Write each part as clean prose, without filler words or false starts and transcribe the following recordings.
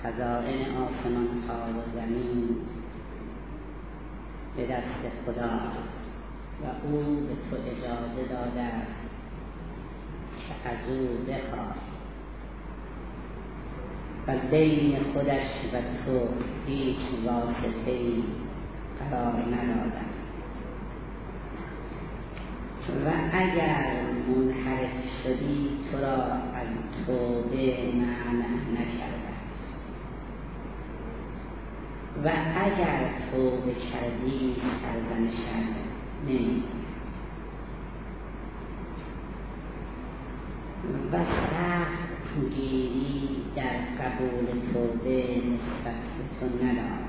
خزائن آسمان ها و زمین به دست خداست و او به تو اجازه داده است که از او بخواه و بین خودش و تو هیچ واسطه‌ای قرار نداده است و اگر منحرف شدی تو را از توبه منع نکرده است و اگر توبه کردی سرزنشت نمی و سخت گیری در قبول توبه نسبت تو ندارد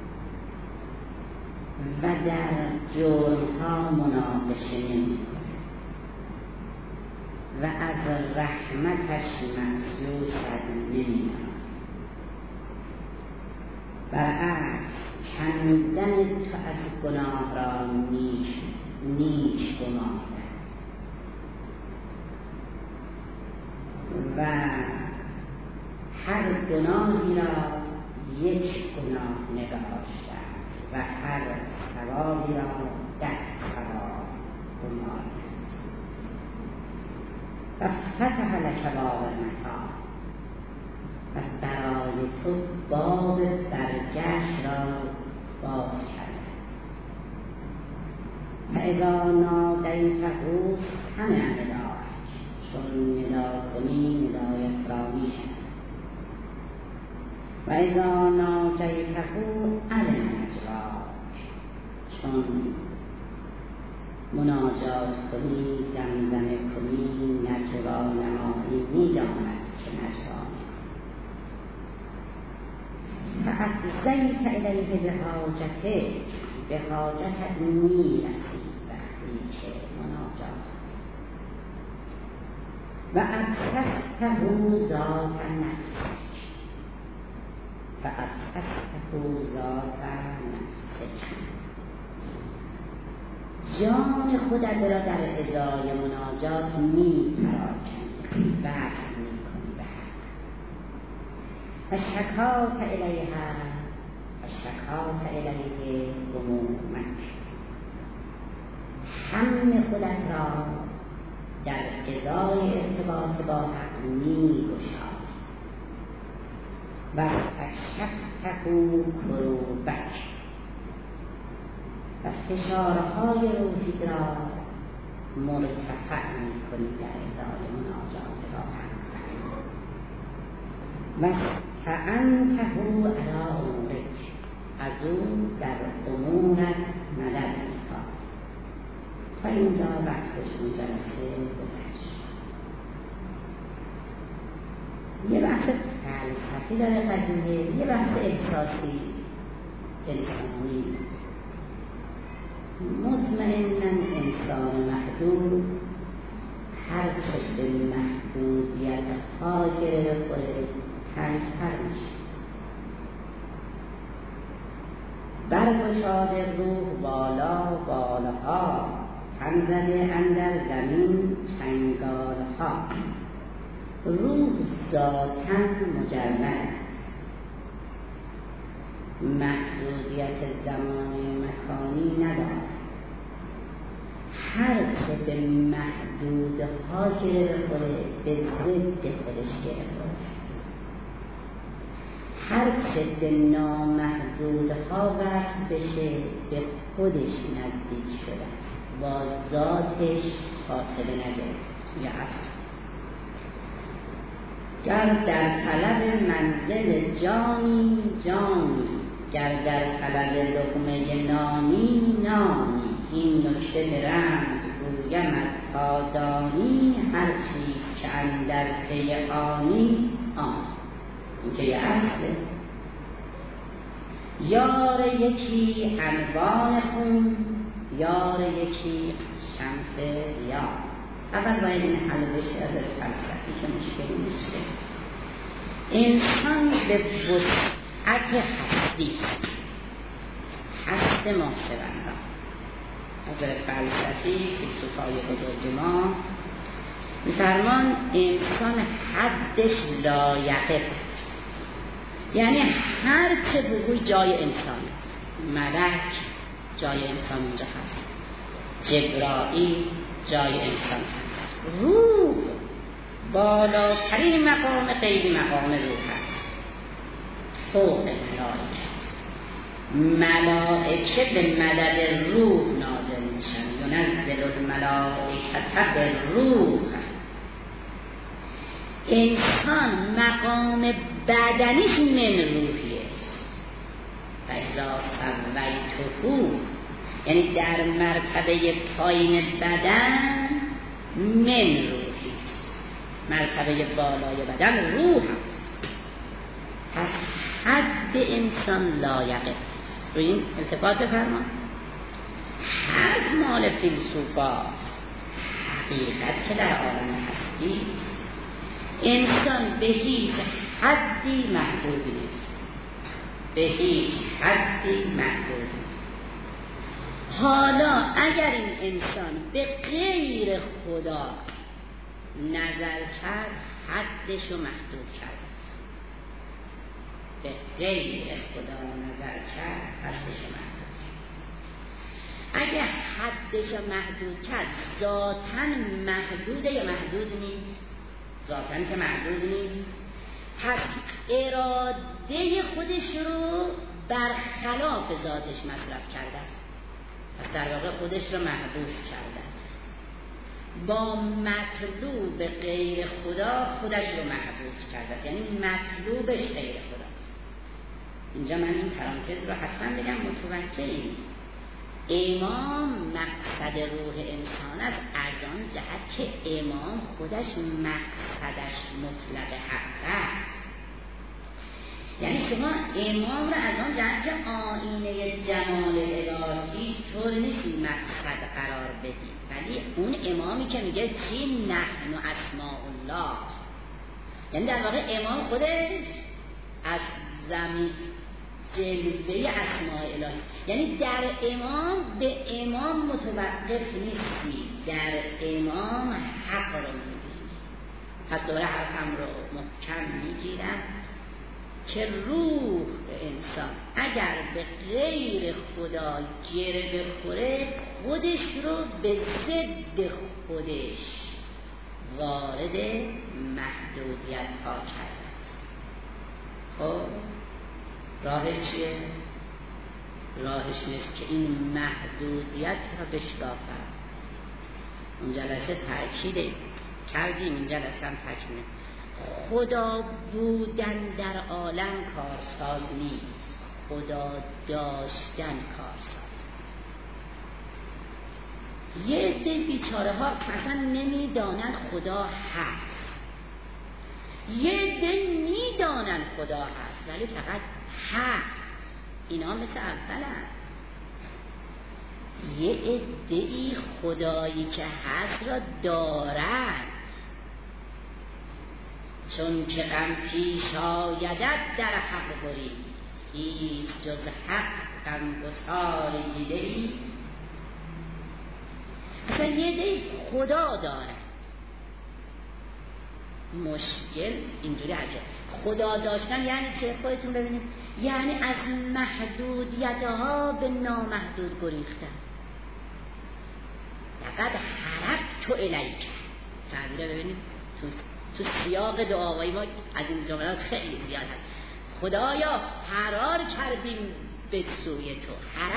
و در جرم‌ها مناقشه نمی‌کند و از رحمتش مأیوس نمی‌ماند. برعکس کندن تو از گناه را نیک گمانده است و هر گناهی را یک گناه نگاشته است و هر ثوابی را 10 ثواب گمانده است. و فتح لک باب المتاع و برای تو باب برگشت را باز کرده است. فاذا نادیته سمع نداءک، چون ندا کنی ندایت را میشنود. و اذا ناجیته علم نجواک، چون مناجات کنی زمزمه کنی نجوا نمایی میداند که نجوا فافضیت الیه بحاجتک، به حاجتت میرسی وقتی که مناجات و ابسطته ذات نفسک و ابسطته ذات نفسک، جان خودت را در ازای مناجات می‌پراکنی، بحث می‌کنی به حق و شکات الیها و شکات الیه همومک، هم خودت را در ازای ارتباط با حق می‌گشای و اکشفته کروبک و فشارهای روحی را مرتفع می‌کنی در ازای مناجات با حق و استعنته علی امورک، از او در امورت مدد می‌خواه. تا اینجا بحثش جلسه گذشت. یه بحث فلسفی داره قضیه، یه بحث احساسی انسانی. مطمئناً انسان محدود هر چه به محدودیت ها گره بخوره تنگ‌تر میشه. برگشاده روح بالا بالها، تن زده اندر زمین چنگالها. روح ذاتاً مجرد است، محدودیت زمانی و مکانی ندارد. هر چه به محدودها گره بخوره به ضد خودش گره بخوره، هر چه به نامحدودها وصل بشه به خودش نزدیک شده، با ذاتش فاصله نگرفت. یا اصل گر در طلب منزل جانی جانی، گر در طلب لقمه نانی نانی. این نکته به رمز گویمت تا دانی، هر چیز که اندر پی آنی آن. این که یه اصله. یار یکی انوان خون، یار یکی شمس ریا. اول باید این حل بشه از فلسفی که مشکلی نیست. انسان به وسعت هستی، هست محتوندان از فلسفی فیلسوفای بزرگ ما می‌فرمان انسان حدش لایقه، یعنی هر چه بگوی جای انسان است. ملک جای انسان اونجا هست، جبرائیل جای انسان هست، روح بالاترین مقام غیر مقام روح هست، فوق ملائکه است. ملائکه به مدد روح نازل میشن، ینزل الملائکه بالروح. انسان مقام بدنیش من روحیه، فاذا سویته، یعنی در مرتبه پایین بدن من روحی، مرتبه بالای بدن روح هست. پس حد انسان لایقه. روی این التفات بفرما. حد مال فیلسوفاست، حقیقت که در عالم هستی انسان به هیچ حدی محدود نیست، به هیچ حدی محدود نیست. حالا اگر این انسان به غیر خدا نظر کرد، حدشو محدود کرد. به غیر خدا نظر کرد، حدشو محدود کرد. اگر حدشو محدود کرد، ذاتاً محدوده یا محدود نیست؟ ذاتاً که محدود نیست. پس اراده خودش رو برخلاف ذاتش مصرف کرده است. پس در واقع خودش رو محبوس کرده است. با مطلوب غیر خدا خودش رو محبوس کرده است، یعنی مطلوبش غیر خداست. اینجا من این پرانتز رو حتما بگم متوجه ایم. امام مقصد روح انسان است، از آن جهت که امام خودش مقصدش مطلق حق است. یعنی شما امام رو از آن جهت که آینه جمال الهی طور نیست مقصد قرار بدید، ولی اون امامی که میگه چی نحن اسماء الله، یعنی در واقع امام خودش از زمین جلوه اسماء الهی، یعنی در امام به امام متوقف نیستی، در امام حق رو میبینی. حتی حرفم رو محکم میگیرم که روح انسان اگر به غیر خدا گره بخوره، خودش رو به ضد خودش وارد محدودیت ها کرده. خب راهش چیه؟ راهش نیست که این محدودیت را بشکافد. اون جلسه تأکید کردیم، این جلسه هم تکمیل. خدا بودن در عالم کارساز نیست، خدا داشتن کارساز. یه عده بیچاره ها مثلا نمیدانند خدا هست، یه عده میدانند خدا هست ولی فقط هست. اینا مثل اول هست. یه عده‌ای خدایی که هست را دارند، چون که غم پیش آیدت در حق بری، هیچ جز حق غمگسار دیده‌ای. اصلا یه عده خدا داره. مشکل اینجوری عجب. خدا داشتن یعنی چه؟ خودتون ببینید، یعنی از محدودیت‌ها به نامحدود گریختن. لقد حرکت الیک. تعبیر ببینید تو سیاق دعاوای ما از این جملات خیلی زیاد هست. خدایا فرار کردیم به سوی تو،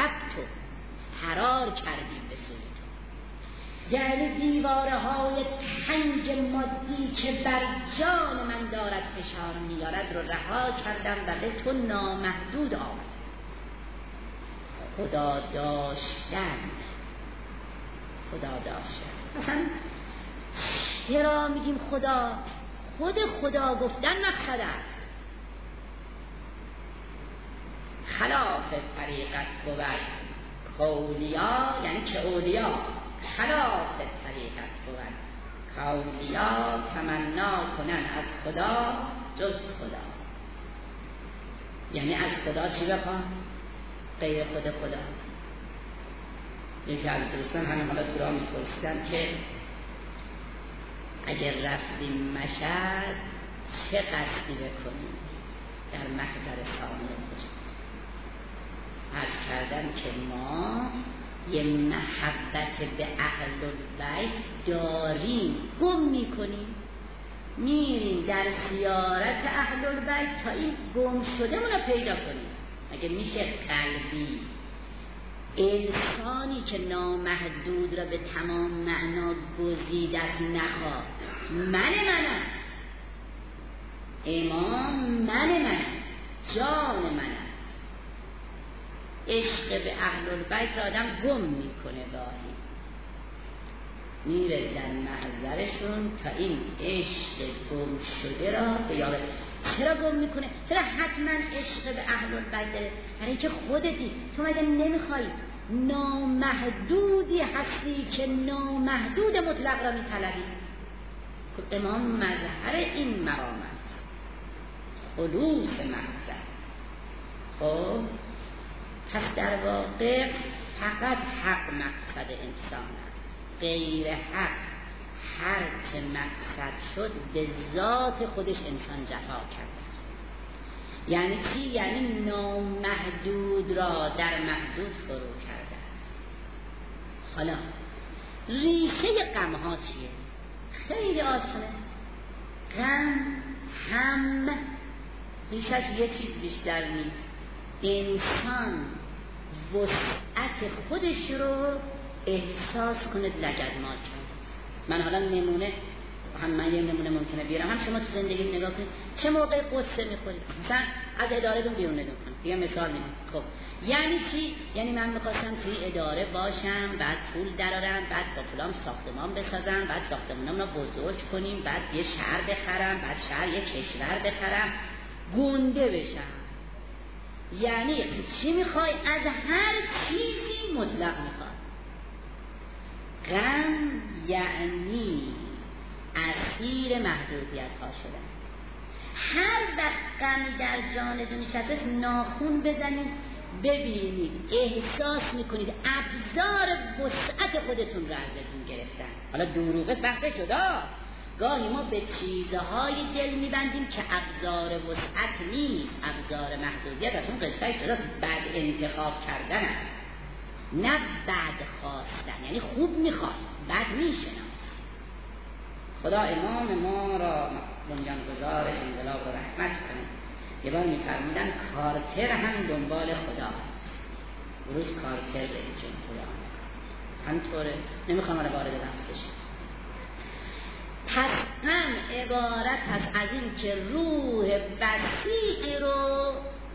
فرار کردیم به سوی تو. یعنی دیوارهای تنگ مادی که بر جان من دارد فشار میارد رو رها کردم و به تو نامحدود آمد. خدا داشتن مثلا چرا میگیم خدا؟ خدا گفتن مقصد است. خلاف طریقت بود کولیا، یعنی که اولیا خلاف طریقت بود کولیا تمنا کنن از خدا جز خدا. یعنی از خدا چی بخوان؟ غیر خدا. یکی از دوستان همین حالا تو را میپرسیدن که اگر رفتیم مشهد چه قصدی بکنیم؟ در در محضر ثانیه باشد. عرض کردم که ما یه محبت به اهل البیت داریم، گم میکنیم، میریم در زیارت اهل البیت تا این گم شده رو پیدا کنیم. اگه میشه قلبی انسانی که نامحدود را به تمام معنا گزیدت نخواه، منم امام، منم جان منم. عشق به اهل البیت را آدم گم میکنه، گاهی میره در محضرشون تا این عشق گم شده را به یاد. چرا گم میکنه؟ چرا حتما عشق به اهل البیت داره؟ برای اینکه خودتی تو مگه نمیخوای نامحدودی هستی که نامحدود مطلق را میطلبی؟ امام مظهر این مقام است، خلوص محضر. خب پس در واقع فقط حق مقصد انسان است، غیر حق هر چه مقصد شد به ذات خودش انسان جفا کرده. یعنی چی؟ یعنی نامحدود را در محدود فرو کرده. حالا ریشه غم ها چیه؟ خیلی آسانه. غم هم ریشش یه چیز بیشتر نیست. انسان وسعت خودش رو احساس کنه لگدمال کرده. من حالا نمونه من یه نمونه ممکنه بیارم، هم شما تو زندگی نگاه کنید چه موقع قصه میخورید، مثلا از اداره‌تون بیرون ندون کنید. یه مثال میدم. خب یعنی چی؟ یعنی من میخواستم توی اداره باشم، بعد پول درارم، بعد با پولام ساختمان بسازم، بعد ساختمانم رو بزرگ کنیم، بعد یه شهر بخرم، بعد شهر یه کشور بخرم، گنده بشم. یعنی چی میخوای؟ از هر چیزی مطلق میخوای. غم یعنی اسیر محدودیت ها شدن. هر وقت غمی در جانتون نشسته ناخون بزنید ببینید، احساس میکنید ابزار وسعت خودتون رو ازتون گرفتن. حالا دروغه بحث جدا، گاهی ما به چیزهای دل میبندیم که ابزار وسعت نیست، ابزار محدودیت. از اون قصه شده بد انتخاب کردن است، نه بد خواستن. یعنی خوب میخواد، بد میشنم. خدا امام ما را بنیانگذار انقلاب را رحمت کنه. یه بار میفرمودن کارتر هم دنبال خدا است. روز کارتر رئیس جمهور آمریکا همطوره. نمیخوام حالا وارد بحث بشم. پس غم عبارت است از این که روح وسیعی رو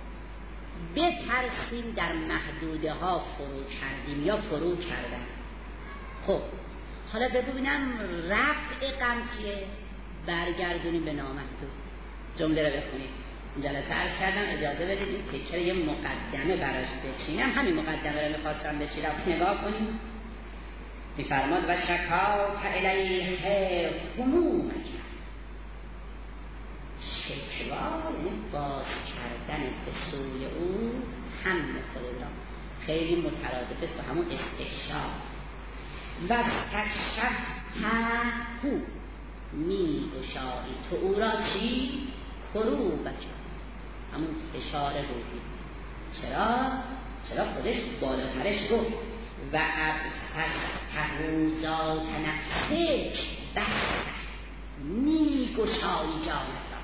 بترسیم در محدوده ها فرو کردیم یا فرو کردن. خب حالا ببینم رفع غم چیه؟ برگردونیم به نامحدود. جمله رو بخونید. این جلسه عرض کردم اجازه بدید این تیکر یه مقدمه براش بچینم. همین مقدمه رو میخواستم بچینم. نگاه کنید. میفرماد و شکاک الیه همومک. شکوا یعنی باز کردن به سوی او هم خود را. خیلی مترادف است و همون استکشاف. و تکشف هو می گشایی تو او را چی؟ فرو بکن. همون فشار روحی. چرا خودش بالاترش رو و ابتر تهوزات نفسک بسته می گشایی جانت را،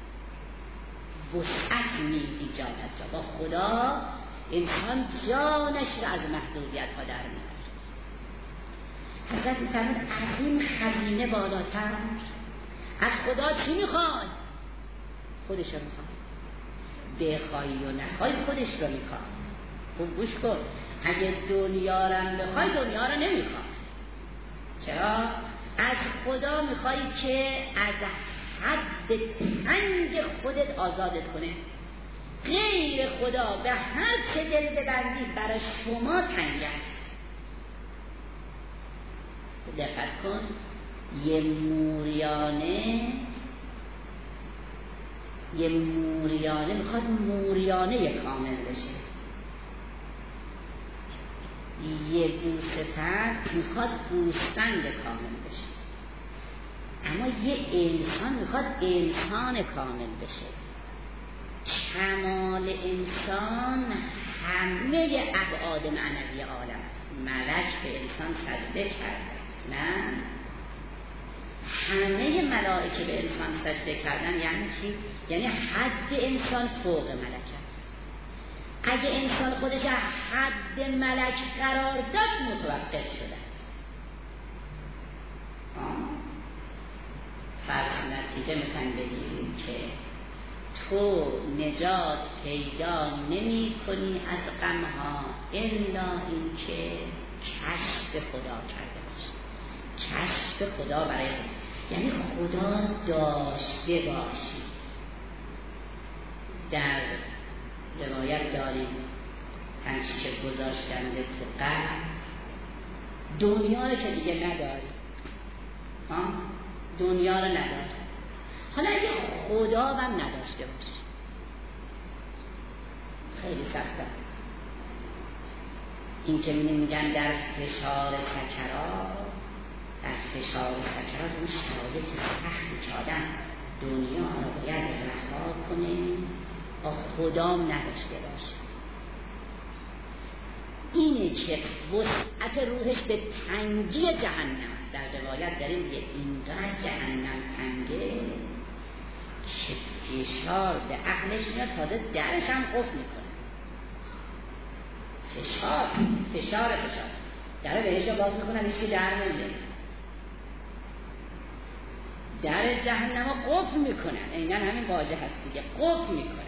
وسعت میدی جانت را. با خدا انسان جانش را از محدودیت ها در میاره. حضرت می‌فرمود از این خزینه بالاتر از خدا چی میخوای؟ خودش رو میخوای. بخوای و نخوای خودش رو میخوای. خوب گوش کن. اگه دنیا رو بخوای دنیا رو نمیخوای. چرا؟ از خدا میخوای که از حد تنگ خودت آزادت کنه. غیر خدا به هر چه دل ببندی برای شما تنگ است. دقت کن. یه موریانه میخواد موریانه کامل بشه. یه گوسفند میخواد گوسفند کامل بشه. اما یه انسان میخواد انسان کامل بشه. انسان همه ابعاد معنوی عالم است. ملک به انسان سجده کرده نه، همه ملائکه به انسان سجده کردن. یعنی چی؟ یعنی حد انسان فوق ملک است. اگه انسان خودش حد ملک قرار داد متوقف شده است. فرض نتیجه میخوایم بگیریم که تو نجات پیدا نمی کنی از غمها الا این که کشف خدا کرده باشی. کشف خدا برای یعنی خدا داشته باشی. در روایت داریم هنچی که گذاشتنده تو قلب دنیا رو که دیگه نداری، دنیا رو نداری. حالا اگه خدا هم نداشته باشی خیلی سخت است. این که میگن در فشار سکرات، در فشار سکرات اون شرایط سختی که آدم دنیا رو باید رها کنه با خدام نداشته باشه. اینه که وسعت روحش به تنگی جهنم. در روایت داریم که اینقدر جهنم تنگه که فشار به عقلش میاد، تازه درش هم قفل میکنه. فشار در بهش رو باز میکنن، هیچ که در نمیده. در جهنم رو قفل میکنن. اینجا همین واژه هست دیگه، قفل میکنن.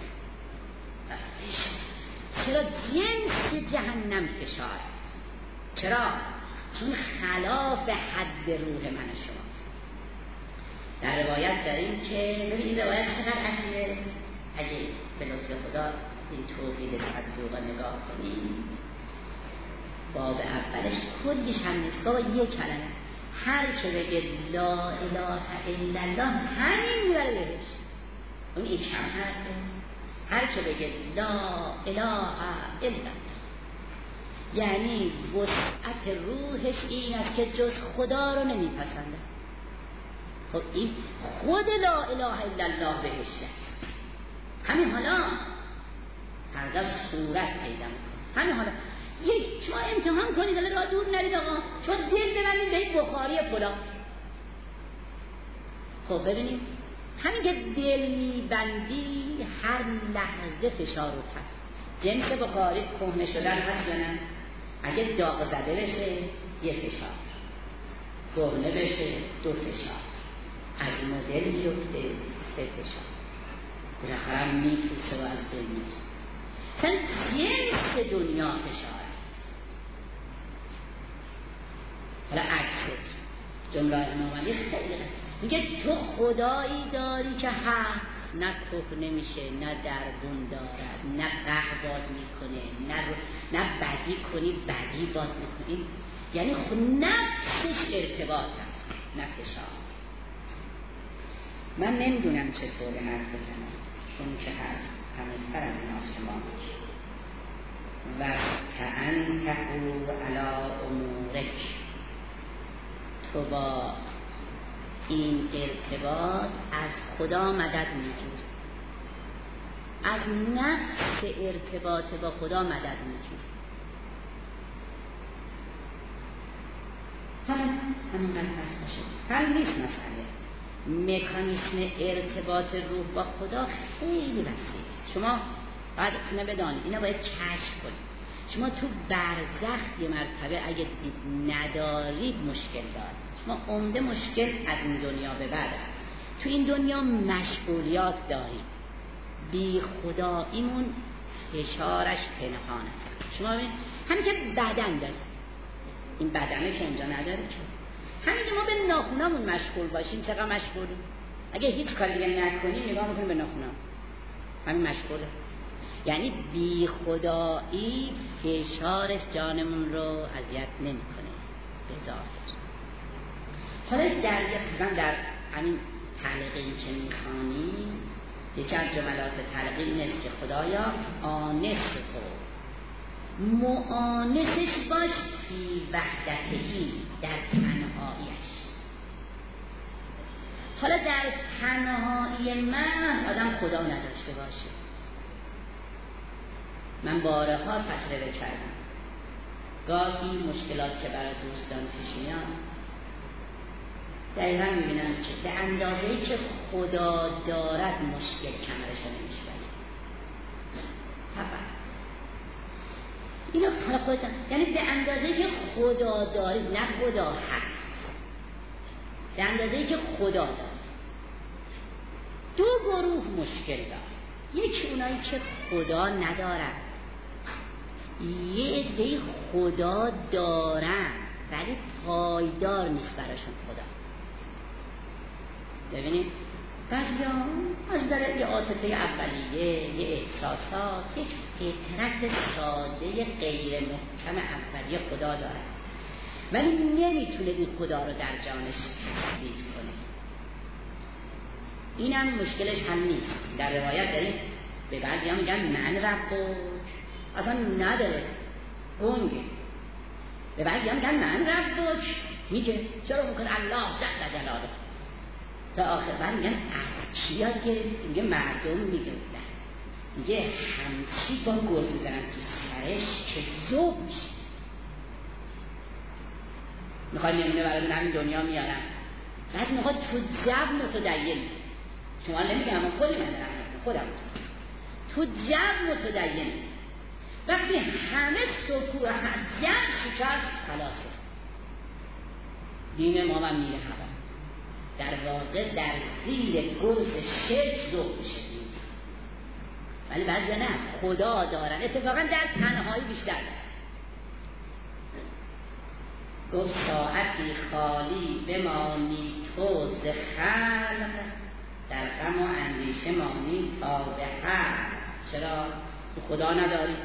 چرا؟ جنس جهنم فشار است. چرا؟ چون خلاف حد روح من و شما. در روایت داریم که ببینید روایت چقدر عجیبه. اگه به لطف خدا این توحید صدوق نگاه کنیم، باب اولش کلیش هم نیست، بابا یک کلمه. هر که بگه لا اله الا الله همین میبره بهش. اون یک کم حرفه. هر که بگه لا اله الا الله یعنی وسعت روحش این است که جز خدا رو نمیپسنده. خب این خود لا اله الا الله بهش است. همین حالا هرگاه صورت پیدا میکنه. همین حالا شما امتحان کنید، الان راه دور نرید آقا، شما دل ببندید به این بخاری فلان. خب ببینید همین که دل میبندی هر لحظه فشار رو هست. جنس بخاری کهنه شدن هست یا نه؟ اگه داغ زده بشه یه فشار، کهنه بشه دو فشار، از مدل میفته سه فشار، بالاخره هم میپوسه و از دل میفته. مثلا جنس دنیا فشار است. حالا عکسش جمله نامانی خیلی میگه تو خدایی داری که حق نه کهنه میشه، نه دربون دارد، نه قهر باز میکنه، نه بدی کنی بدی باز میکنی. یعنی خود نفسش ارتباط هست، نه فشار. من نمیدونم چطور حرف بزنم چون که همه سر از این آسمان و کأنتهو علی امورک. تو با این ارتباط از خدا مدد میگیری، از نفس ارتباط با خدا مدد میگیری. همین قدر هست باشه. هم نیست مسئله. مکانیسم ارتباط روح با خدا خیلی وسیع. شما باید اینو بدانید، اینو باید کشف کنید. شما تو برزخ یه مرتبه اگه دید ندارید مشکل دارید. ما عمده مشکل از این دنیا به بعد تو این دنیا مشغولیات داریم، بی خداییمون فشارش پنهانه. شما ببینید همین که بدن داریم، این بدنه که اینجا نداره که همین که ما به ناخونامون مشغول باشیم چقدر مشغولیم. اگه هیچ کاری دیگه نکنیم نگاه میکنیم به ناخونام، همین مشغوله. یعنی بی خدایی فشارش جانمون رو اذیت نمیکنه به ظاهر. حالا در همین تعلیقی که میخوانیم یکی از جملات تعلیقی اینه که خدایا آنس تو معانسش باش فی وحدتهی، در تنهاییش. حالا در تنهایی من آدم خدا نداشته باشه، من بارها تجربه کردم. گاهی مشکلات که برای دوستان پیش میاد دقیقا میبینم که به اندازه‌ای که خدا دارد مشکل کمرشو نمیشکنه. فقط اینو حالا خودتان، یعنی به اندازه‌ای که خدا دارید، نه خدا هست، به اندازه‌ای که خدا دارد. دو گروه مشکل دارد. یکی اونایی که خدا ندارن، یه عده خدا دارن ولی پایدار نیست براشون خدا. ببینید بعضیا از در یه عاطفه اولیه، یه احساسات، یک فطرت ساده غیر محکم اولیه خدا داره ولی نمیتونه این خدا رو در جانش تثبیت کنه. اینم مشکلش هم نیست. در روایت داریم به بعضی ها میگن من ربک، اصلا نداره، گنگه. به بعضی ها میگن من ربک، میگه چرا میکنه الله جل جلاله تا آخر. بعد میگن از چی یاد گرفت؟ میگه مردم میگفتن، میگه همچی با گرد میزنن تو سرش که ذوب میشه. میخواد نمونه برای همین دنیا میارن. بعد میخواد تو جو متدین، شما نمیگم اما خودی من دارم خودم تو جو متدین، وقتی همه سکوه جمع شکر خلاصه دین ما من میره هوا. در واقع در زیر گرد شرک ذوب میشه دین. ولی بعضی نه، خدا دارن. اتفاقا در تنهایی بیشتر گفت ساعتی خالی بمانی تو ز خلق، در غم و اندیشه مانی تا به حق. چرا تو خدا نداری؟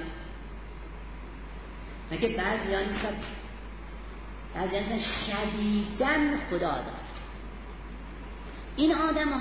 مگه بعضیان شدیداً خدا دارد. این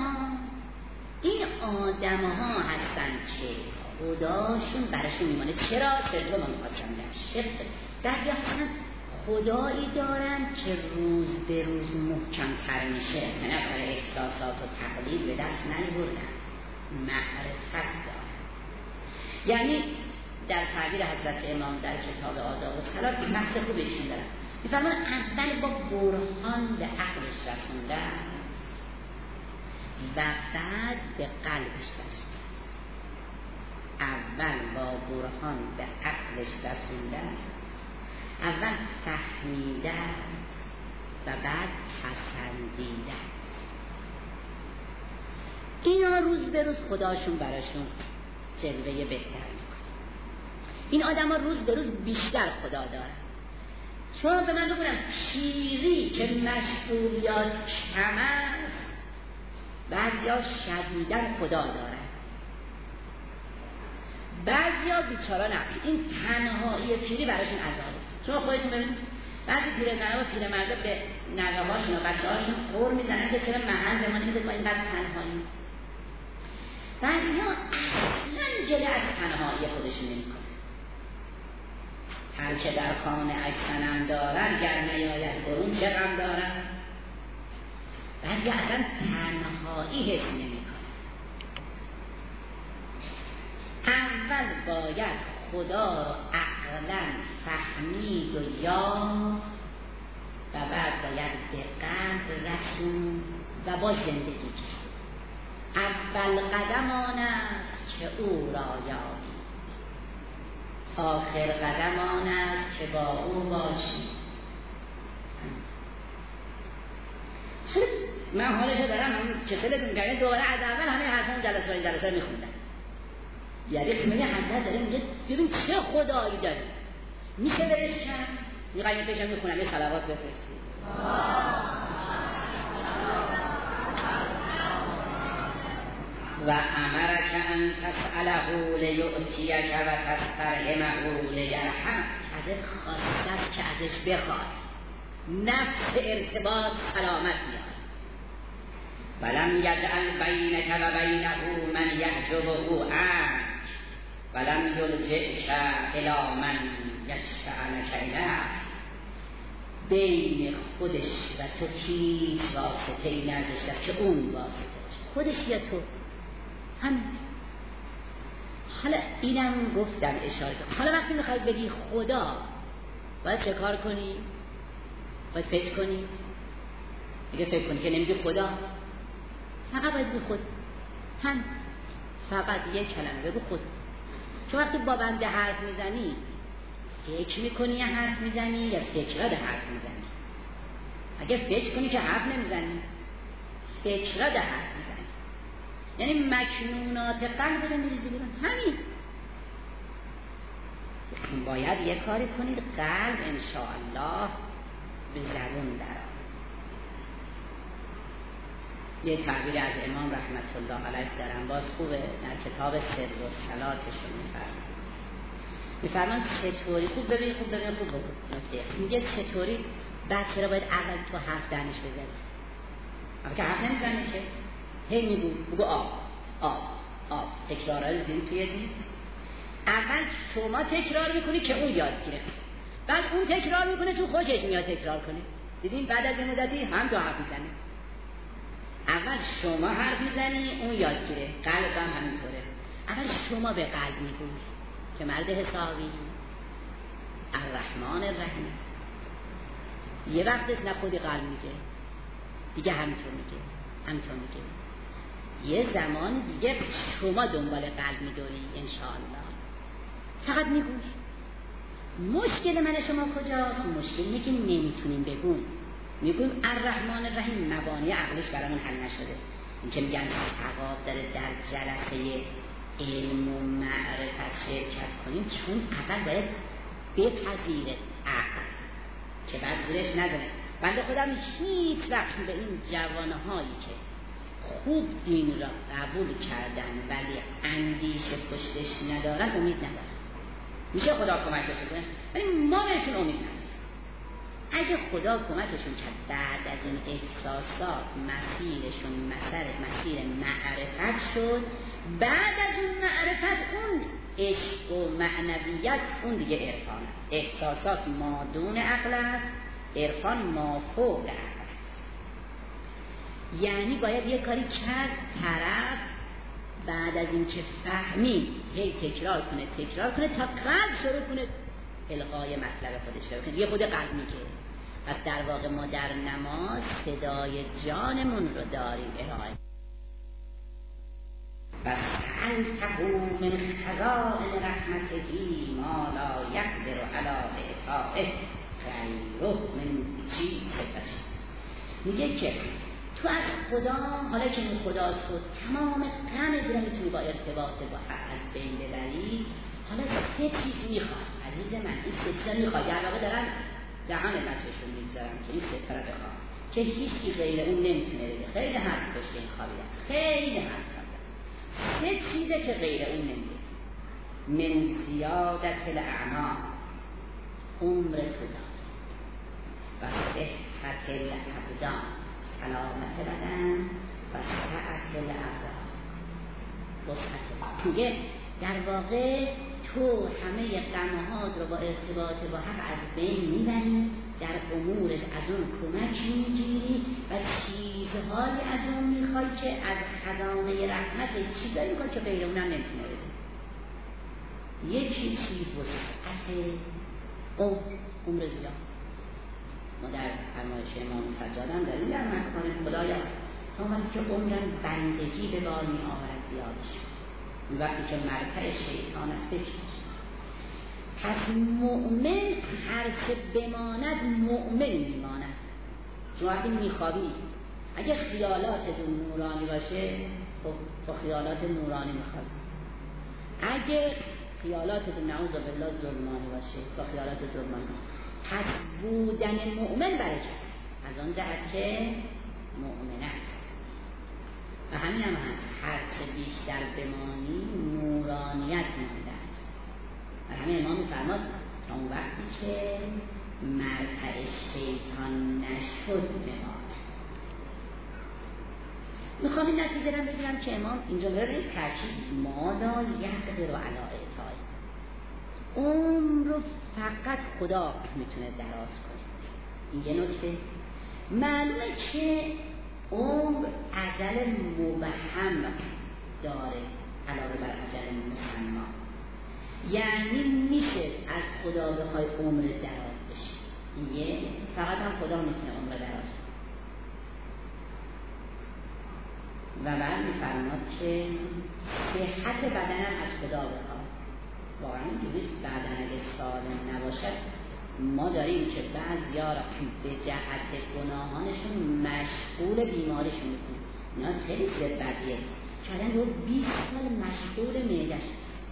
آدم ها هستن که خداشون براشون میمانه. چرا؟ چرا ما میخواستم بگم بعضی هستن خدایی دارن که روز به روز محکم تر میشه، نه برای احساسات و تقلید به دست نیاوردن، معرفت دارن. یعنی در تعبیر حضرت امام در کتاب آداب و صلات بحث خوبشون دارن، میفرمان اول با برهان به عقلش رسوندن و بعد به قلبش رسوندن. اول با برهان به عقلش رسوندن، اول فهمیدن و بعد پسندیدن. اینا روز به روز خداشون براشون جلوه بهتر میکنه. این آدم ها روز به روز بیشتر خدا دارن. شما به من بگونم پیری که مسئولیات کم است، بعضیا شدیدن خدا دارن، بعضیا بیچارا نه. این تنهایی پیری براشون عذابه. شما خودتون ببینید بعضی پیرزن‌ها و پیرمردا به نوه‌هاشون و بچه‌هاشون قور میزنن که چرا محل به ما نیست، ما اینقدر تنهایی. بعضیا اصلا جلوه از تنهایی خودشون نمی‌کنن. هر که در خانه اش صنم دارد گر نیاید برون چه غم دارد. بعضی اصلا تنهایی حس نمی‌کنن. اول باید خدا رو عقلاً فهمید و یافت و بعد باید به قلب رسون و با زندگی کرد. اول قدم آن است که او را یابی، آخر قدم آن است که با او باشی. من حالشو دارم چسلتون کردن دوباره از اول همه حرفان جلسه میخوندن. یعنی خیلی حضرت داره میگه ببین چه خدایی داره، میشه برش کرد. یه قیمه پیشم میخونم یه صلوات بفرستی. و امرک ان تسأله لیؤتیک و تسترحمه لیرحمک. ازت خواسته که ازش بخواد، نفس ارتباط سلامت میاد. ولم یجعل بینک و بینه من یحجبه عنک ولم یلجئک الی من یشفعنک الیه. بین خودش و تو هیچ واسطه‌ای نذاشته که اون واسطه باشه، خودش یا تو. همین حالا اینم گفتم اشاره کنم. حالا وقتی میخواید بگی خدا باید چه کار کنی؟ باید فکر کنی. دیگه فکر کنی که نمیگی خدا، فقط باید بگی خود. هم فقط یک کلمه بگو خود. چون وقتی با بنده حرف میزنی فکر میکنی یا حرف میزنی یا فکرات حرف میزنی؟ اگه فکر کنی که حرف نمیزنی، فکرات حرف میزنی، یعنی مکنونات قلب رو میریزی بیرون. همین باید یه کاری کنید قلب انشاءالله به زبون درآید. یه تعبیر از امام رحمت الله علیه دارم، باز خوبه، در کتاب سر و صلاتشون میفرمان چطوری، خوب ببین نکته میگه چطوری بچه را باید اول تو حرف دهنش بزنی. اما که حرف نمیزنه که هی بگو آب تکرارهای زیر توی دید. اول شما تکرار میکنی که اون یاد گیره، بعد اون تکرار میکنه چون خوشش میاد تکرار کنه. دیدین بعد از این مدتی هم تو حرف میزنه. اول شما حرف میزنی اون یاد گیره. قلب هم همینطوره. اول شما به قلب میگوی که مرد حسابی الرحمن الرحیم. یه وقت نه خودی قلب میگه دیگه همینطور میگه. یه زمان دیگه شما دنبال قلب میدوری انشاءالله. فقط میگوی. مشکل من شما کجاست؟ مشکل اینه که نمیتونیم بگویم. میگویم الرحمن الرحیم، مبانی عقلش برامون حل نشده. این که میگن ثواب داره در جلسه علم و معرفت شرکت کنیم، چون اول باید بپذیره عقل که بعد زیرش نداره. بنده خودم هیچ وقت به این جوانهایی که خوب دین را قبول کردن ولی اندیشه پشتش ندارن امید ندارن. میشه خدا کمکشون کنه ولی ما بهشون امید نداریم. اگه خدا کمکشون کرد بعد از این احساسات مسیرشون مسیر معرفت شد، بعد از اون معرفت اون عشق و معنویت اون دیگه عرفان است. احساسات مادون عقل است، عرفان مافوق عقل است. یعنی باید یه کاری کرد طرف بعد از این که فهمید هی تکرار کنه تا قلب شروع کنه القای مطلب خودش رو کنه. یه خود قلب میگه. پس در واقع ما در نماز صدای جانمون رو داریم ارائه. و سألته من خزائن رحمته ما لا یقدر علی احصائه غیره من چی صفته. میگه که تو از خدا، حالا که این خداست و تمام غمت رو میتونی با ارتباط با حق از بین ببری، حالا سه چیز میخواد عزیز من. این سه چیز میخواد، در واقع دارن دهان نفسشون میذارن که این سه طرف بخواد که هیچی غیر اون نمیتونه بگه. خیلی حرف پشت این خوابیدن، خیلی حرف خوابیدن. سه چیزه که غیر اون نمیده. من زیادت الاعمال، عمر طولانی، و صحت الابدان، سلامت بدن، و سعت الابدان، وسعت. میگه در واقع تو همه غمهات رو با ارتباط با حق از بین میبری، در امورت از اون کمک میگیری و چیزهایی از اون میخوای که از خزانه رحمت چیزایی میخوای که غیر اونم نمیتونه بده. یکی چیز وسعت عمر زیاد. ما در فرمایش امام سجادم داریم در مکان خدایا تا وقتی که عمرم بندگی به بار می آورد زیادش، وقتی که مرتع شیطان است بکش. پس مؤمن هرچه بماند مؤمن میماند. چون وقتی میخوابی اگه خیالات نورانی باشه خب با خیالات نورانی میخوابی. اگه خیالات نعوذ بالله ظلمانی باشه با خیالات ظلمانی. پس بودن مؤمن برکت از آن جهت که مؤمن است. و همین هم هست هرچه بیشتر بمانی نورانیت مانده است. و همین امام فرماد تا اون وقتی که مرتع شیطان نشد بماند. میخوام این نتیجه رو بگیرم که امام اینجا برای تاکید ما لا یقدر علی اعطای، عمر رو فقط خدا میتونه دراز کنه. این یه نکته. معلومه که عمر اجل مبهم داره علاوه بر اجل مسمى. یعنی میشه از خدا بخوای عمر دراز بشه، یه فقط هم خدا میتونه عمر دراز بشه. و بعد میفرماد که صحت بدنم از خدا بخواد. واقعا اینجوریست، بدن اگه سالم نباشد ما داریم که بعضیا را به جهت گناهانشون مشغول بیمارشون میکنیم. اینا خیلی زیاد بدیه که الان رو 20 سال مشغول معده‌اش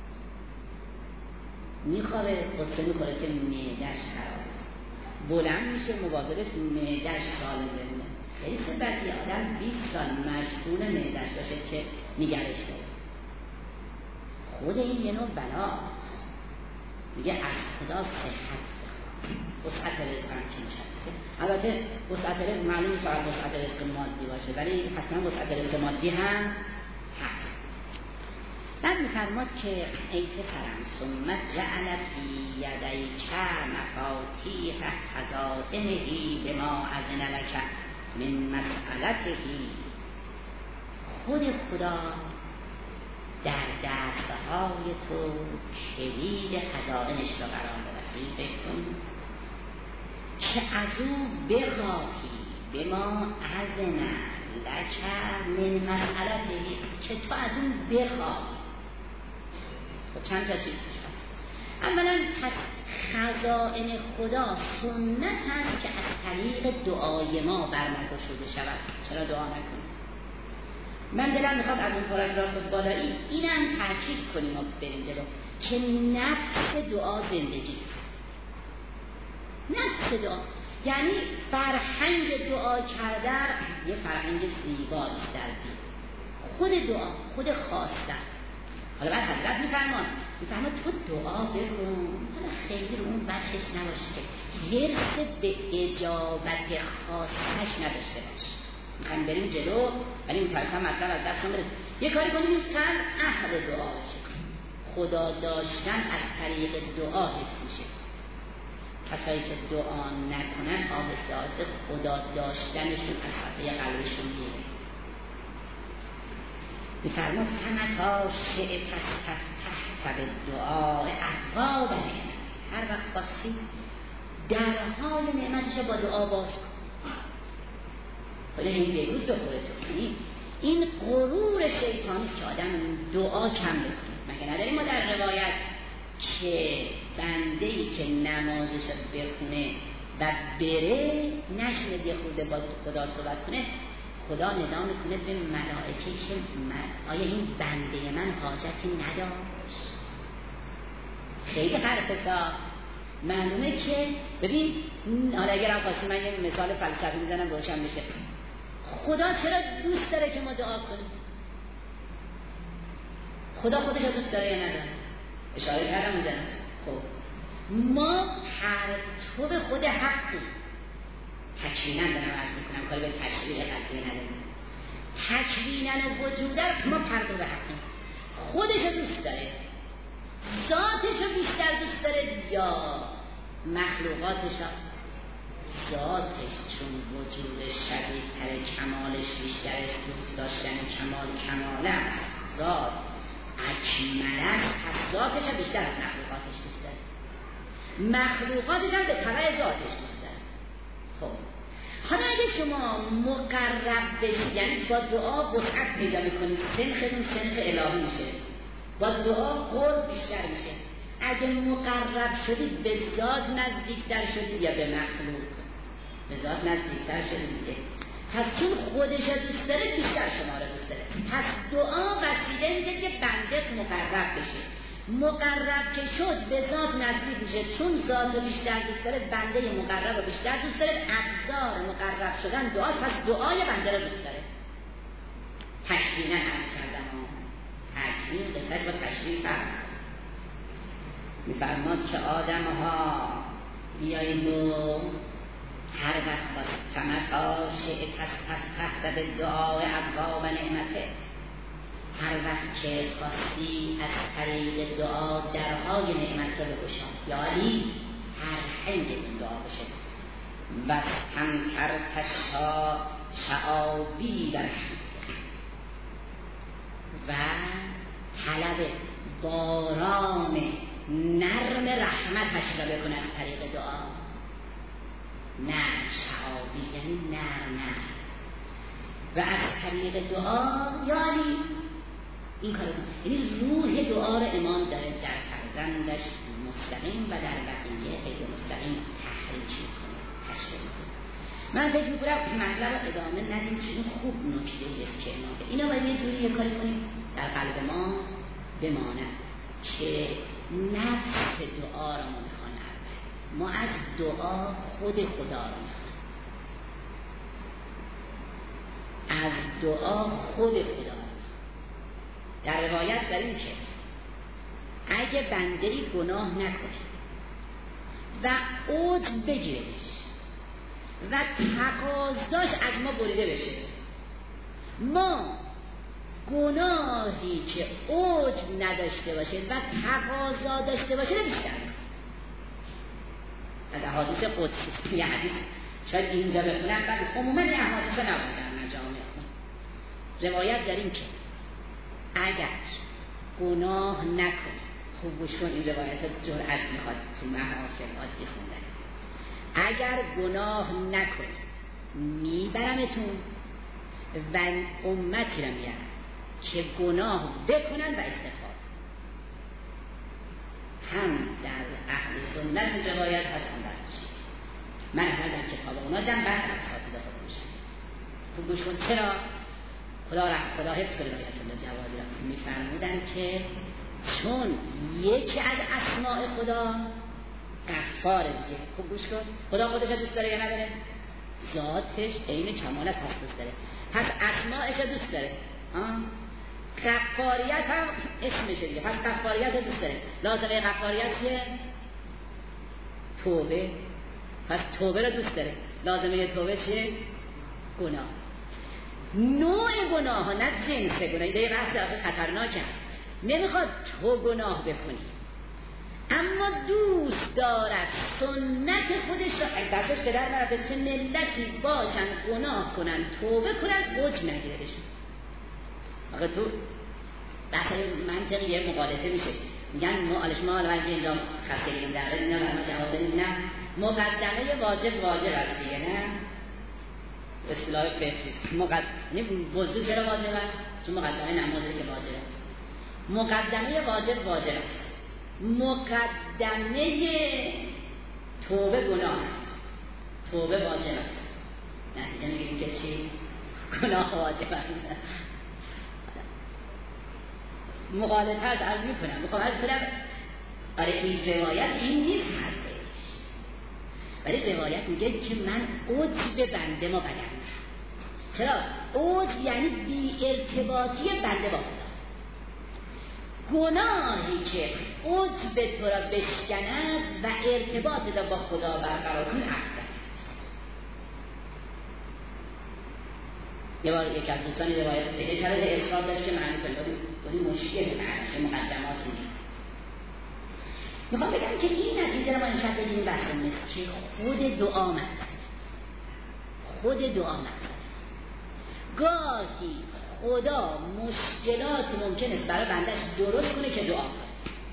میخوابه، قصه میکنه که معده‌اش خراب است، بلند میشه مواظب است معده‌اش سالم بمونه. خیلی بدیه آدم 20 سال مشغول معده‌اش باشه که نگرش داره. خود این یه نوع بلاست. میگه از خدا صحت وسعت رزق هم چی میشه. البته وسعت رزق معلوم نیست فقط وسعت رزق مادی باشه، ولی حتما وسعت رزق مادی هم هست. بعد میفرماد که ای پسرم ثم جعل فی یدیک مفاتیح خزائنه بما اذن لک من مسئلته. خود خدا در دستهای تو کلید خزائنش را قرار داده. بکن که از او بخواهی به ما اذن لک من مسئلته، که تو از اون بخواهی. خب چند تا چیز میشه. اولا خزائن خدا سنت هست که از طریق دعای ما برمگشوده شود. چرا دعا نکنیم؟ من دلم میخواد از اون پاراگراف بالایی اینم تاکید کنیم و بریم جلو که نفس دعا زندگی، نفس دعا یعنی فرهنگ دعا کردن یه فرهنگ زیباست در دین. خود دعا، خود خواستن. حالا بعد حضرت میفرمان تو دعا بکن، حالا خیلی رو اون بچش نباشه که حرص به اجابت خواستش نداشته باشه. میخوایم بریم جلو ولی میترسم مطلب از دستم برسه. یه کاری کنیم که اهل دعا بشه. خدا داشتن از طریق دعا حس میشه. کسایی که دعا نکنن آهسته آهسته خدا داشتنشون از خطای قلبشون میره. میفرماد همتا شعر تحت به دعا احواب نعمت. هر وقت خواستی در حال نعمتش با دعا باز کن. حالا این بگود به خودتون، این غرور شیطانی که آدم دعا کم بکنه. مگه نداریم ما در روایت که بنده‌ای که نمازش بخونه و بره نشنه یه خورده با خدا صحبت کنه، خدا ندا میکنه به ملائکه که آیا این بنده من حاجتی نداشت؟ خیلی حرفشا معلومه که ببین، حالا اگر هم خواستی من یه مثال فلسفی میزنم روشن بشه. خدا چرا دوست داره که ما دعا کنیم؟ خدا خودش رو دوست داره یا نداره؟ اشاره کردم اونجا. خب ما هر طور خود حقی تکویناً دارم عرض میکنم، کاری به تشریع قضیه نداریم. تکویناً وجودت ما پرده به حقی خودش رو دوست داره، ذاتش رو بیشتر دوست داره یا مخلوقاتش؟ ذاتش، چون وجودش شدیدتر، کمالش بیشتر، دوست داشتن کماله هست. ذات اکملن پس ذاتش هم بیشتر از مخلوقاتش دوست داره، مخلوقاتش هم به طبع ذاتش دوست داره. خب حالا اگه شما مقرب بشید، یعنی با دعا وسعت پیدا میکنید، سنختون سنخ الهی میشه، با دعا قرب بیشتر میشه. اگه مقرب شدید به ذات نزدیکتر شدید یا به مخلوق؟ به ذات نزدیکتر شدید دیگه. پس چون خودش دوست داره بیشتر شما رو دوست داره. پس دعا وسیله میشه که بنده مقرب بشه. مقرب که شد به ذات نزدیک میشه، چون ذات رو بیشتر دوست داره بنده مقرب رو بیشتر دوست داره. ابزار مقرب شدن دعا، پس دعای بنده رو دوست داره. تکویناً عرض کردم، تکوین قصد با تشریف فرق میفرماد که آدم ها بیایید و هر وقت با سمتا شعر تحت به دعای ابواب نعمته، هر وقت که خواستی از طریق دعا درهای نعمت رو بگشان، یعنی هر حنگ این دعا بشه و تمتر تشتا شعابی برشید و طلب باران نرم رحمتش را بکنه از طریق دعا. نرم شعابی یعنی نرم و از طریق دعا یعنی این کار کنه. یعنی روح دعا را امام داره در فرزندش مستقیم و در بقیه غیر مستقیم تحریک میکنه، تشریح میکنه. من فکر میکنم مطلب رو ادامه ندیم که این خوب نکته است که امام اینا باید یه جوری یه کاری کنیم در قلب ما بماند که نفس دعا را ما میخوان. ما از دعا خود خدا را میخوان، از دعا خود خدا. در روایت داریم که اگه بنده‌ای گناه نکنه و اوج بگیرهش و تقاضاش از ما بریده بشه، ما گناهی که اوج نداشته باشه و تقاضا داشته باشه بیشتر از احادیث قدسی. یه حدیث شاید اینجا بخونم بعد عموما یه احادیث نبود در مجامع خون. روایت داریم که اگر گناه نکنه، خوب گوش کن این روایت جرأت میخواد تو محاسن عادی خوندن، اگر گناه نکنه میبرمتون و امتی رو میارم که گناه بکنن و استغفار. هم در اهل سنت روایت هست هم در من هم در کتاب اونا دم بعد از خاطر خود میشن. خوب گوش کن چرا خدا حفظ کنه روایت الله جوادی را میفرمودن که چون یکی از اسماء خدا غفاره دیگه. خوب گوش کن، خدا خودش دوست داره یا نداره؟ ذاتش عین کمالت هست دوست داره، پس اسماءش دوست داره. غفاریت هم اسمشه دیگه، پس غفاریت رو دوست داره. لازمه غفاریت چیه؟ توبه، پس توبه رو دوست داره. لازمه توبه چیه؟ گناه. نوع گناه ها نه جنس گناه. این بحث خطرناکه. نمیخواد تو گناه بکنی اما دوست دارد سنت خودش را دستش که در مرده چه ملتی باشن گناه کنن توبه کنن اوج نگیره بشون. آقا تو بحث منطقی یه مقالطه میشه، میگن ما الوجه اینجا خسته گیریم در رد اینا برما جواب بدیم. نه، مقدمه واجب است دیگه، نه اصطلاح فقهی. یعنی وضو چرا واجبه؟ چون مقدمه نمازه که واجبه. مقدمه واجب است، مقدمه توبه گناه است، توبه واجب است. نتیجه میگیم که چی؟ گناه واجب است. مقالطه‌اش عرض میکنم میخوام عرض کنم آره این روایت این نیست حرفش، ولی روایت میگه که من عجب بنده ما بدم. چرا؟ عجب یعنی بی ارتباطی بنده با خدا. گناهی که عجب تو را بشکند و ارتباط را با خدا برقرار کن افضل. یه بار یک از دوستانی روایت دیگه شرط اصرار داشت که معنی کنید مشکل چه مقدماتی نیست. میخوام بگم که این نتیجه رو ما امشب بگیم بحث نیست که خود دعا مطلب، خود دعا مطلب. گاهی خدا مشکلات ممکن است برای بندش درست کنه که دعا کنه.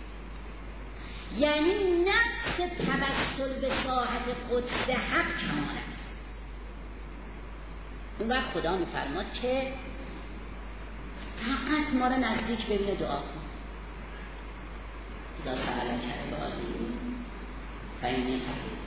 یعنی نفس توسل به ساحت قدس حق کمال است. اون وقت خدا میفرماد که فقط ما را نزدیک ببینه دعا کن. اذا سألک عبادی فإنی قریب.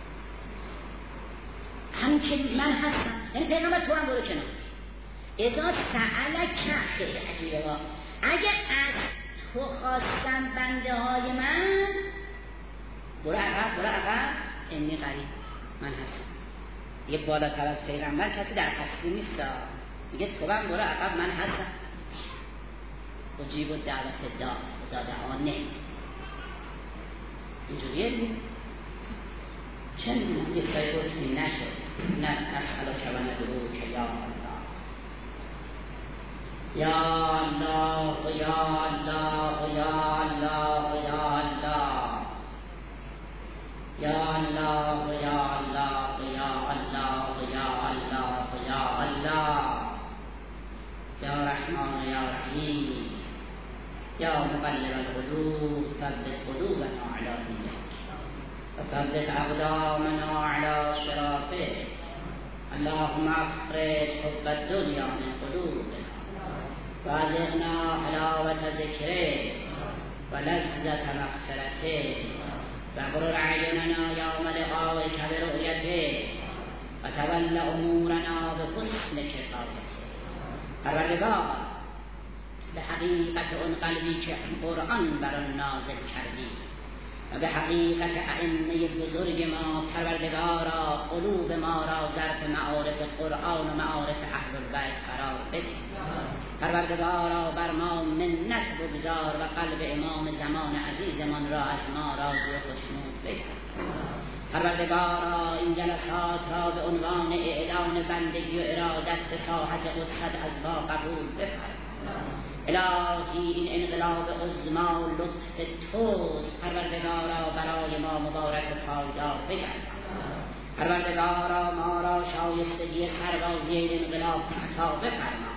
همین که من هستم، یعنی پیغمبر تو هم برو کنار. اذا سألک خیلی عجیبه با اگه از تو خواستن بنده های من برو عقب انی قریب، من هستم. یه بالاتر از پیغمبر کسی در هستی نیست. میگه تو هم برو عقب، من هستم. اجیب دعوت دا دعانه اینجوریه دیگه. چه میدونم یه سایی گفتیم نشد نه نسألا که و ندرو که یا الله یا الله یا الله یا الله یا الله یا الله یا الله یا الله یا الله یا الله یا رحمان یا رحیم یا مقلب القلوب ثبت قلوبنا وثبت أقدامنا على صراطه. اللهم أخرج حب الدنيا من قلوبنا وأذقنا حلاوة ذكره ولذة مغفرته واغرر أعيننا يوم لقائك برؤيته وتول أمورنا بحسن شفاعته. پروردگار به حقیقت اون قلبی که قرآن بر آن نازل کردی و به حقیقت ائمه بزرگ ما پروردگارا قلوب ما را ظرف معارف قرآن و معارف اهل البیت قرار بده. پروردگارا بر ما منت بگذار و قلب امام زمان عزیزمان را از ما راضی و خوشنود بکن. پروردگارا این جلسات را به عنوان اعلان بندگی و ارادت به ساحت قدست از ما قبول بفرما. الهی این انقلاب عظما و لطف توست، پروردگارا برای ما مبارک و پایدار بگردان. پروردگارا ما را شایستگی سربازی این انقلاب عطا بفرما.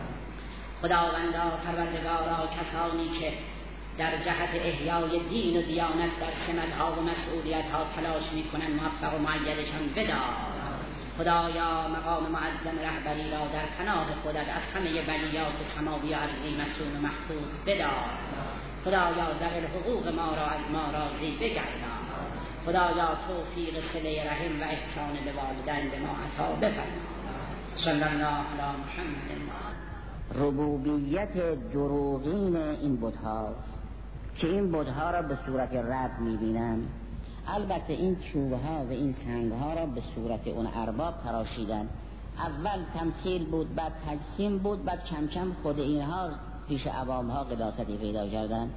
خداوندا پروردگارا کسانی که در جهت احیای دین و دیانت در سمت‌ها و مسئولیت‌ها تلاش می‌کنند موفق و مؤیدشان بدار. خدایا مقام معظم رهبری را در پناه خودت از همه بلیات سماوی و ارضی مسئول و محفوظ بدار. خدایا ذوی حقوق ما را از ما راضی بگردان. خدایا توفیق صله رحم و احسان به والدین به ما عطا بفرما. صلی الله علی محمد. ربوبیت دروغین این بت‌ها که این بت‌ها را به صورت رب می‌بینند، البته این چوب‌ها و این سنگ‌ها را به صورت اون ارباب تراشیدن. اول تمثیل بود، بعد تجسیم بود، بعد کم کم خود اینها پیش عوام‌ها قداستی پیدا کردند.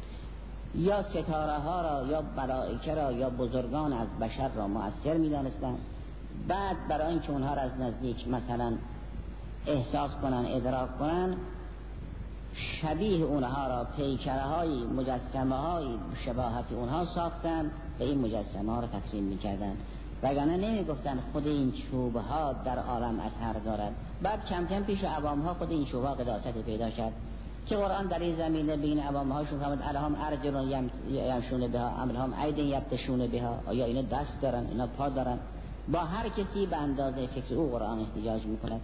یا ستاره‌ها را یا ملائکه را یا بزرگان از بشر را مؤثر می‌دانستند. بعد برای اینکه اونها را از نزدیک مثلا احساس کنن، ادراک کنن، شبیه اونها را پیکره‌های مجسمه‌های شباهت اونها ساختن و این مجسمه ها را تقسیم می‌کردن. وگرنه نمی‌گفتن خود این چوب‌ها در عالم اثر دارد. بعد کم کم پیش عوام‌ها خود این چوب‌ها قداست پیدا کرد که قرآن در این زمینه بین عوام‌هاشون فرمود الهم ارجل یمشون بها ام لهم اید یبطشون بها. آیا اینا دست دارن، اینا پا دارن؟ با هر کسی به اندازه فکر او قرآن احتجاج می‌کند.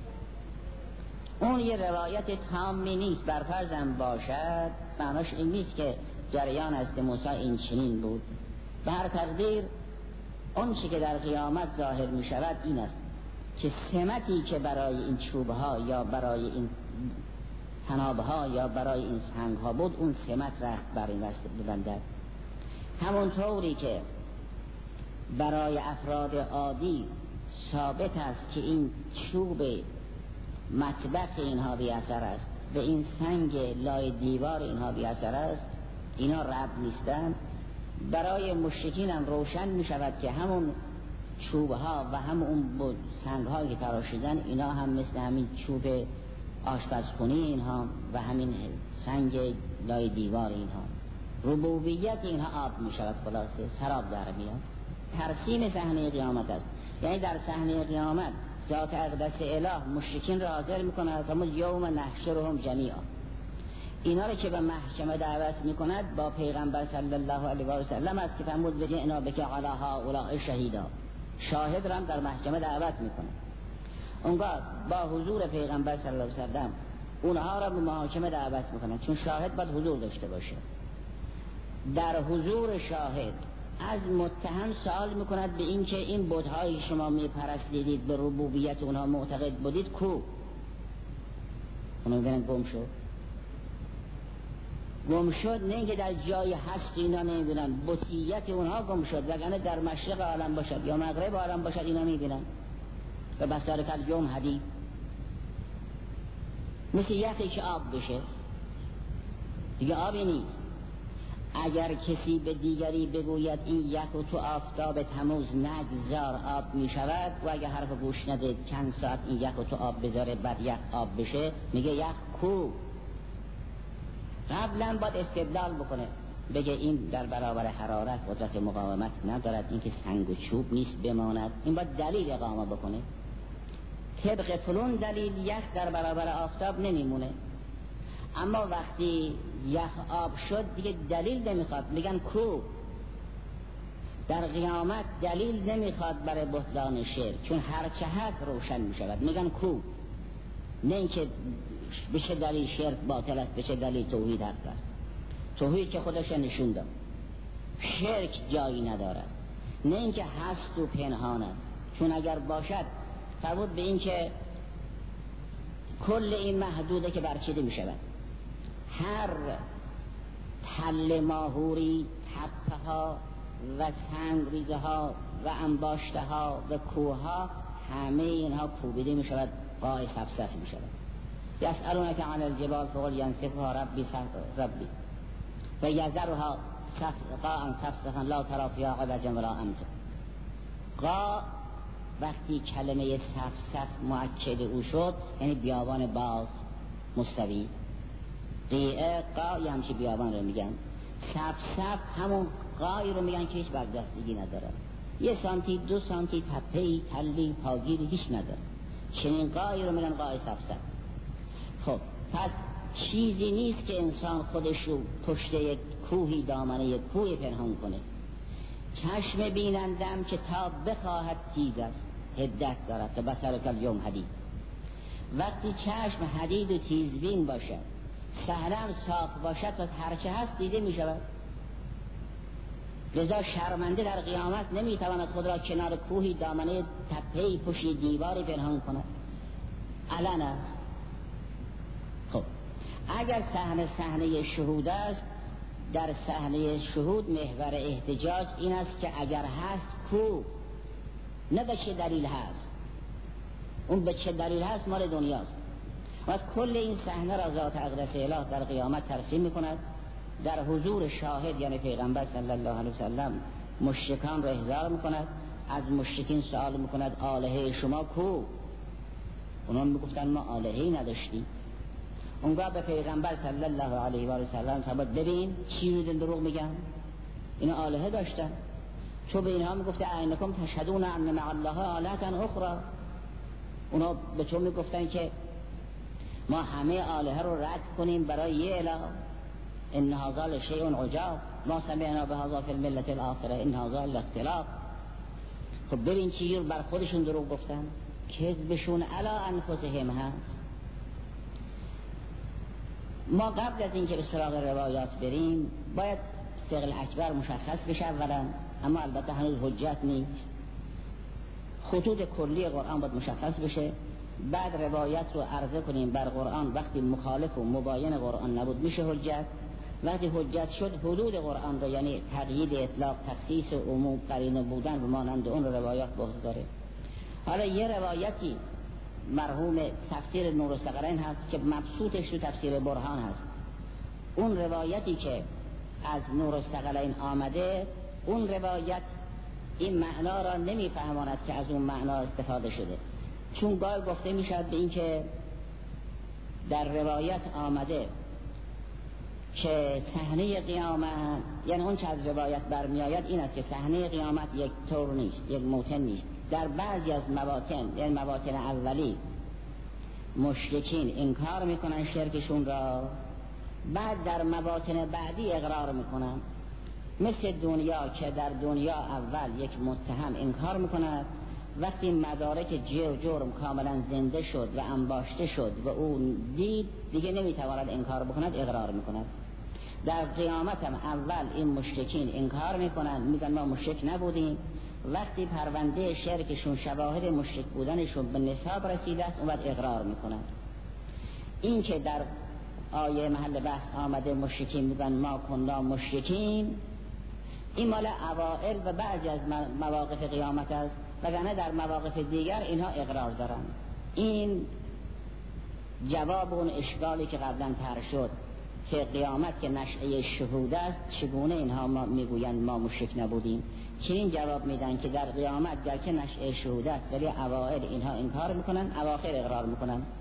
اون یه روایت تامی نیست. بر فرضم باشد معناش این نیست که جریان از موسی این چنین بود. به هر تقدیر اون چی که در قیامت ظاهر می شود این است که سمتی که برای این چوبها یا برای این تنابها یا برای این سنگها بود، اون سمت رخت بر این وسط ببندد. همون طوری که برای افراد عادی ثابت است که این چوب مطبخ اینها بی اثر است و این سنگ لای دیوار اینها بی اثر است، اینا رب نیستن. برای مشرکین هم روشن می شود که همون چوبها و همون سنگهایی که تراشیدن اینا هم مثل همین چوب آشپزخونه اینها و همین سنگ لای دیوار اینها. ربوبیت اینها آب می شود، خلاصه سراب در میاد. ترسیم صحنه قیامت است. یعنی در صحنه قیامت ذات اقدس اله مشرکین را حاضر میکند تا یوم نحشرهم جمیعا. اینا رو که به محکمه دعوت میکند با پیغمبر صلی الله علیه و سلم است که فرمود بجئنا بک علی هؤلاء شهیدا. شاهد را هم در محکمه دعوت میکند. اونگاه با حضور پیغمبر صلی الله علیه و سلم اونها را به محاکمه دعوت میکند، چون شاهد باید حضور داشته باشه. در حضور شاهد از متهم سوال میکند به این که این بت‌هایی شما میپرستیدید به ربوبیت اونها معتقد بودید کو؟ اونها میگن گم شد. نه اینکه در جای هست اینا نمیبینن، بتیت اونها گم شد. وگرنه در مشرق عالم باشد یا مغرب عالم باشد اینا میبینن. و بسارک الجوم حدید، مثل یخی که آب بشه دیگه آبی نیست. اگر کسی به دیگری بگوید این یک و تو آفتاب تموز نگذار آب می شود و اگر حرف گوش نده چند ساعت این یک و تو آب بذاره بعد یک آب بشه، میگه یک کو. قبلا باید استدلال بکنه، بگه این در برابر حرارت قدرت مقاومت ندارد، این که سنگ و چوب نیست بماند. این باید دلیل اقامه بکنه. طبق فلون دلیل یخ در برابر آفتاب نمیمونه. اما وقتی یخ آب شد دیگه دلیل نمیخواد، میگن کو. در قیامت دلیل نمیخواد برای بطلان شرک، چون هر چه هست روشن میشود. میگن کو، نه اینکه به چه دلیل شرک باطل است، به چه دلیل توحید حق است. توحید که خودش نشون داد، شرک جایی ندارد. نه اینکه هست و پنهان است، چون اگر باشد فرمود به این که کل این محدوده که برچیده می شود. هر تل ماهوری، تپه ها و سنگریزه ها و انباشته ها و کوه ها، همه اینها کوبیده می شود، قاع صفصف می شود. یسألونک عن الجبال فقل ینسفها ربی و یذرها قاعا صفصفا لا تری فیها عوجا ولا امتا. قاع وقتی کلمه صفصف مؤکد او شد یعنی بیابان باز مستوی. قیعه قاعی همچی بیابان رو میگن. صفصف همون قاعی رو میگن که هیچ برجستگی نداره، 1 سانتی 2 سانتی تپه‌ای تلی پاگیری هیچ نداره، چنین قاعی رو میگن قاع صفصف. خب پس چیزی نیست که انسان خودش رو پشت یک کوهی، دامنه یک کوه پنهان کنه. چشم بینندم که تا بخواهد تیز است، حدت دارد که بصرک الیوم حدید. وقتی چشم حدید و تیزبین باشد، صحنه‌ام صاف باشد، پس هرچه هست دیده می شود. لذا شرمنده در قیامت نمیتواند خود را کنار کوهی، دامنه تپه‌ای، پشت دیواری پنهان کند، علن است. خب اگر صحنه شهود است، در صحنه شهود محور احتجاج این است که اگر هست کو، نه به چه دلیل هست. اون به چه دلیل هست مال دنیاست. و کل این صحنه را ذات اقدس اله در قیامت ترسیم میکند، در حضور شاهد یعنی پیغمبر صلی الله علیه وسلم مشرکان را احضار میکند، از مشرکین سوال میکند آلهه شما کو؟ اونا میگفتن ما آلهه‌ای نداشتیم. اونگاه به پیغمبر صلی الله علیه و سلم فرمود ببین چی رو دروغ میگن، اینا آلهه داشتن. تو به اینها میگفته اینکم تشهدون ان مع الله آلهة اخرى. اونا به تو میگفتن که ما همه آلهه رو رد کنیم برای یه اله. ان هذا لشیء عجاب ما سمعنا بهذا فی الملة الاخره ان هذا الا اختلاق. خب ببین چی رو بر خودشون دروغ گفتن، کذبشون علی انفسهم هست. ما قبل از اینکه به سراغ روایات بریم باید ثقل اکبر مشخص بشه اولا، اما البته هنوز حجت نیست. خطوط کلی قرآن باید مشخص بشه، بعد روایت رو عرضه کنیم بر قرآن. وقتی مخالف و مباین قرآن نبود میشه حجت. وقتی حجت شد حدود قرآن رو یعنی تقیید، اطلاق، تخصیص، عموم، قرینه بودن و مانند اون رو روایات بحث داره. حالا یه روایتی مرحوم تفسیر نور الثقلین هست که مبسوطش تو تفسیر برهان هست. اون روایتی که از نور الثقلین آمده، اون روایت این معنا را نمیفهماند که از اون معنا استفاده شده، چون گاهی گفته میشد به این که در روایت آمده که صحنه قیامت، یعنی اون چه از روایت برمیآید این است که صحنه قیامت یک طور نیست، یک موطن نیست. در بعضی از مواطن، یعنی مواطن اولی، مشرکین انکار میکنن شرکشون را، بعد در مواطن بعدی اقرار میکنن. مثل دنیا که در دنیا اول یک متهم انکار میکند، وقتی مدارک جرم کاملا زنده شد و انباشته شد و اون دید دیگه نمیتواند انکار بکند، اقرار میکند. در قیامت هم اول این مشرکین انکار میکنن، میگن ما مشرک نبودیم. وقتی پرونده شرکشون، شواهد مشرک بودنشون به نصاب رسیده است، اون وقت اقرار میکنن. این که در آیه محل بحث آمده مشرکین میگن ما کنا مشرکین، این مال اوائل و بعضی از مواقف قیامت است، وگرنه در مواقف دیگر اینها اقرار دارن. این جواب اون اشکالی که قبلا طرح شد که قیامت که نشأه شهود است، چگونه اینها میگویند ما مشرک نبودیم. چنین جواب میدن که در قیامت گرچه نشأه شهود است ولی اوائل اینها انکار میکنن، اواخر اقرار میکنن.